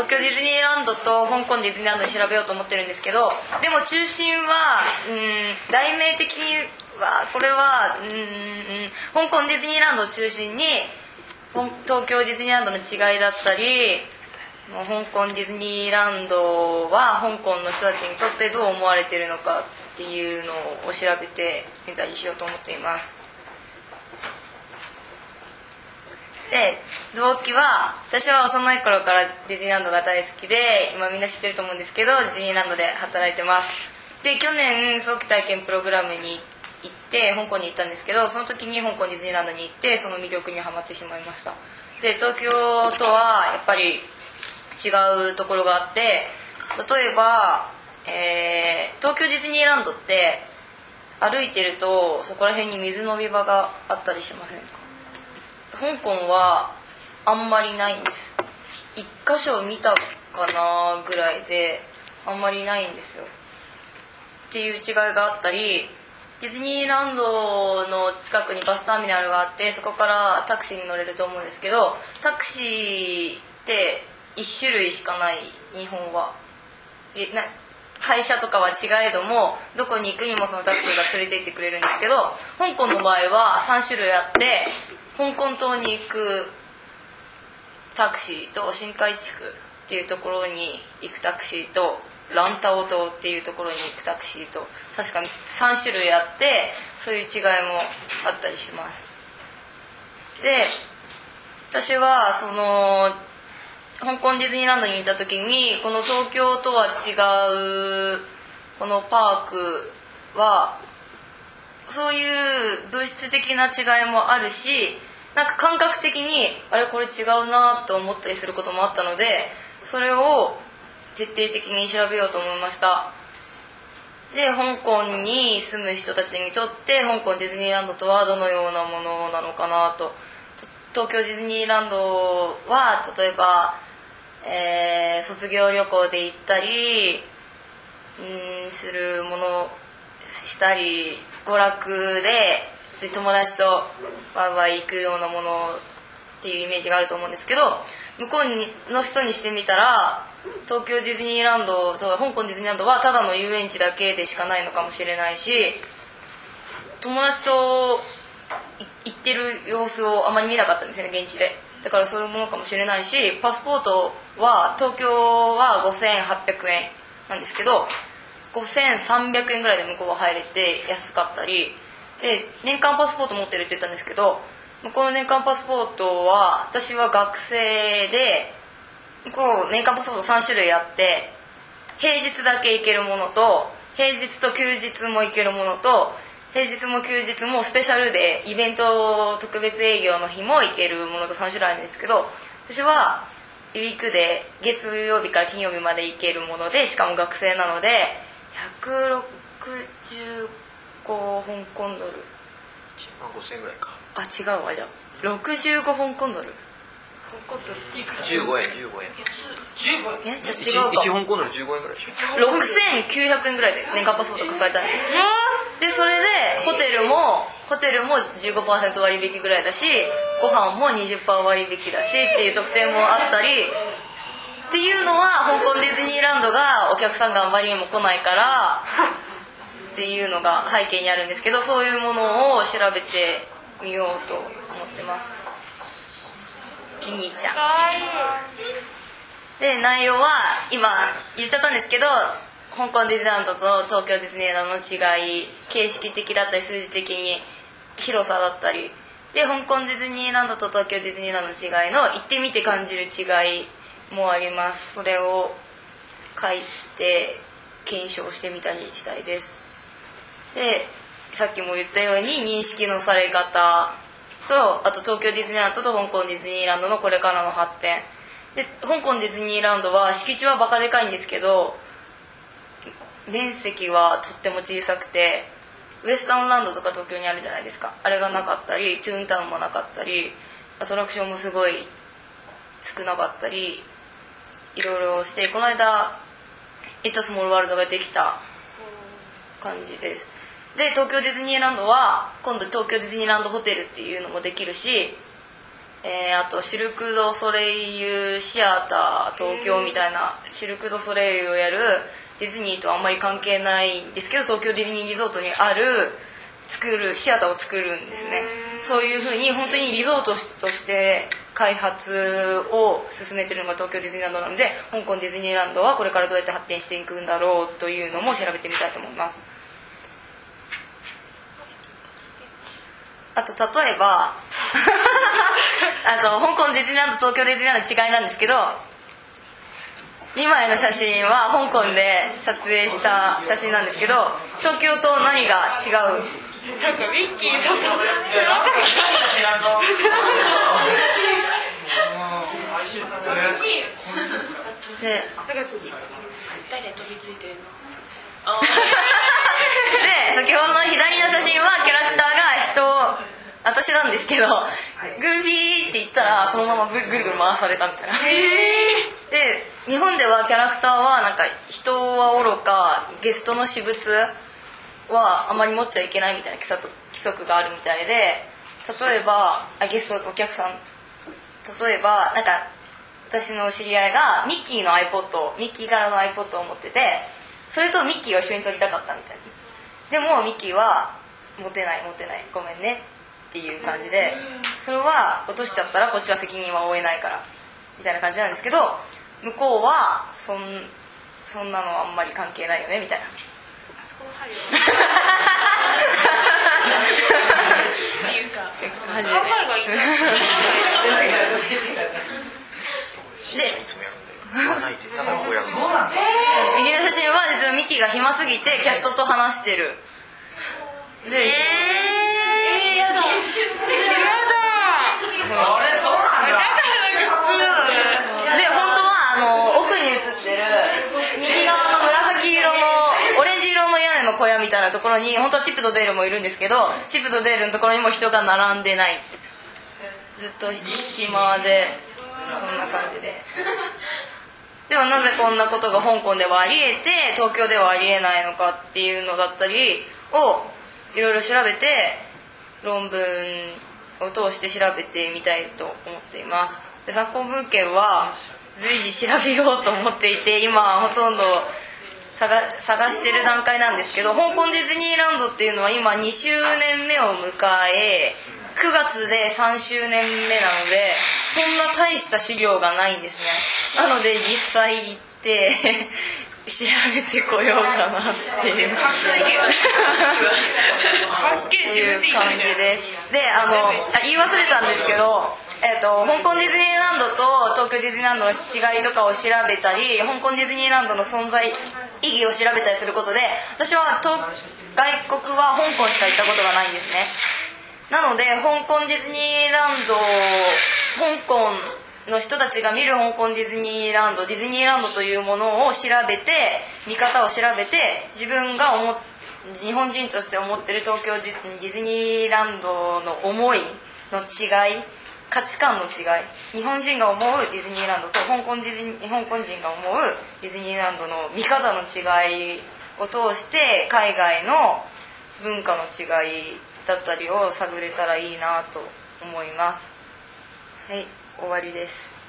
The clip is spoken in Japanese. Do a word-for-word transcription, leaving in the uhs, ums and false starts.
東京ディズニーランドと香港ディズニーランドに調べようと思ってるんですけど、でも中心はうん題名的にはこれはうん香港ディズニーランドを中心に東京ディズニーランドの違いだったり、香港ディズニーランドは香港の人たちにとってどう思われているのかっていうのを調べてみたりしようと思っています。で、動機は私は幼い頃からディズニーランドが大好きで、今みんな知ってると思うんですけど、ディズニーランドで働いてます。で、去年早期体験プログラムに行って香港に行ったんですけど、その時に香港ディズニーランドに行ってその魅力にはまってしまいました。で、東京とはやっぱり違うところがあって、例えば、えー、東京ディズニーランドって歩いてるとそこら辺に水飲み場があったりしませんか？香港はあんまりないんです。一箇所見たかなぐらいであんまりないんですよっていう違いがあったり、ディズニーランドの近くにバスターミナルがあって、そこからタクシーに乗れると思うんですけど、タクシーって一種類しかない。日本はえな会社とかは違えども、どこに行くにもそのタクシーが連れて行ってくれるんですけど、香港の場合はさん種類あって、香港島に行くタクシーと新海地区っていうところに行くタクシーとランタオ島っていうところに行くタクシーと確かさん種類あって、そういう違いもあったりします。で、私はその香港ディズニーランドにいた時に、この東京とは違うこのパークはそういう物質的な違いもあるし、なんか感覚的にあれこれ違うなと思ったりすることもあったので、それを徹底的に調べようと思いました。で、香港に住む人たちにとって香港ディズニーランドとはどのようなものなのかなと。東京ディズニーランドは例えば、えー、卒業旅行で行ったりうんするものしたり、娯楽で友達とワイワイ行くようなものっていうイメージがあると思うんですけど、向こうの人にしてみたら東京ディズニーランドと香港ディズニーランドはただの遊園地だけでしかないのかもしれないし、友達と行ってる様子をあまり見なかったんですよね、現地で。だからそういうものかもしれないし、パスポートは東京はごせんはっぴゃくえんなんですけど、ごせんさんびゃくえんぐらいで向こうは入れて安かったりで、年間パスポート持ってるって言ったんですけど、向こうの年間パスポートは私は学生で、向こう年間パスポートさん種類あって、平日だけ行けるものと平日と休日も行けるものと、平日も休日もスペシャルでイベント特別営業の日も行けるものとさん種類あるんですけど、私はウィークで月曜日から金曜日まで行けるもので、しかも学生なのでひゃくろくじゅうご香港ドル、いちまんごせんえんぐらいか。 あ、違うわ、じゃあろくじゅうご香港ドル、 じゅうごえん、じゅうごえん。 え、じゃあ違うか。 いち香港ドルじゅうごえんぐらいでしょ。 ろくせんきゅうひゃくえんぐらいで年間パスポート抱えたんですよ。で、それでホテルもホテルも じゅうごパーセント 割引ぐらいだし、ご飯も にじゅっパーセント 割引だしっていう特典もあったりっていうのは、香港ディズニーランドがお客さんがあまりにも来ないからっていうのが背景にあるんですけど、そういうものを調べてみようと思ってます。ミニーちゃんで、内容は今言っちゃったんですけど、香港ディズニーランドと東京ディズニーランドの違い、形式的だったり数字的に広さだったりで、香港ディズニーランドと東京ディズニーランドの違いの行ってみて感じる違いもあります。それを書いて検証してみたりしたいです。で、さっきも言ったように認識のされ方と、あと東京ディズニーランドと香港ディズニーランドのこれからの発展で、香港ディズニーランドは敷地はバカでかいんですけど、面積はとっても小さくて、ウエスタンランドとか東京にあるじゃないですか、あれがなかったり、トゥーンタウンもなかったり、アトラクションもすごい少なかったり、いろいろして、この間「イッツ・ア・スモール・ワールド」ができた感じです。で、東京ディズニーランドは今度東京ディズニーランドホテルっていうのもできるし、 えー、あとシルク・ドゥ・ソレイユシアター東京みたいなシルク・ドゥ・ソレイユをやるディズニーとはあんまり関係ないんですけど、東京ディズニーリゾートにある作るシアターを作るんですね。そういうふうに本当にリゾートとして開発を進めてるのが東京ディズニーランドなので、香港ディズニーランドはこれからどうやって発展していくんだろうというのも調べてみたいと思います。あと例えばあと香港ディズニーランドと東京ディズニーランドの違いなんですけど、にまいの写真は香港で撮影した写真なんですけど、東京と何が違う？ なんかミッキーとで誰飛びついてるの？ で、先ほどの左の写真はキャラクターが人、私なんですけど、グーフィーって言ったらそのままぐるぐるぐる回されたみたいな。で、日本ではキャラクターはなんか人はおろかゲストの私物はあまり持っちゃいけないみたいな規則規則があるみたいで、例えばあゲストお客さん、例えばなんか私の知り合いがミッキーの iPod ミッキー柄の iPod を持ってて、それとミッキーを一緒に撮りたかったみたいな。でもミッキーは持てない持てないごめんねっていう感じで、それは落としちゃったらこっちは責任は負えないからみたいな感じなんですけど、向こうはそんそんなのあんまり関係ないよねみたいな。 あそこの針はっていうか初めて考えがいいね。 で言わないでただの親子。 右の写真は実はミキが暇すぎてキャストと話してる。で、えー、やだ。やだ。あれそうなんだ。 で本当はあの奥に写ってる右側の紫色のオレンジ色の屋根の小屋みたいなところに本当はチップとデールもいるんですけど、チップとデールのところにも人が並んでない。ずっと暇でそんな感じで。ではなぜこんなことが香港ではありえて東京ではありえないのかっていうのだったりをいろいろ調べて論文を通して調べてみたいと思っています。で昨今文献は随時調べようと思っていて、今ほとんど 探, 探してる段階なんですけど、香港ディズニーランドっていうのは今にしゅうねんめを迎えくがつでさんしゅうねんめなので、そんな大した資料がないんですね。なので実際行って調べてこようかなっていういう感じです。で、あのあ言い忘れたんですけど、えーと、香港ディズニーランドと東京ディズニーランドの違いとかを調べたり、香港ディズニーランドの存在意義を調べたりすることで、私はと外国は香港しか行ったことがないんですね。なので香港ディズニーランド、香港の人たちが見る香港ディズニーランド、ディズニーランドというものを調べて、見方を調べて、自分が思日本人として思ってる東京ディズニーランドの思いの違い、価値観の違い、日本人が思うディズニーランドと香港ディズニー香港人が思うディズニーランドの見方の違いを通して海外の文化の違いだったりを探れたらいいなと思います。はい、終わりです。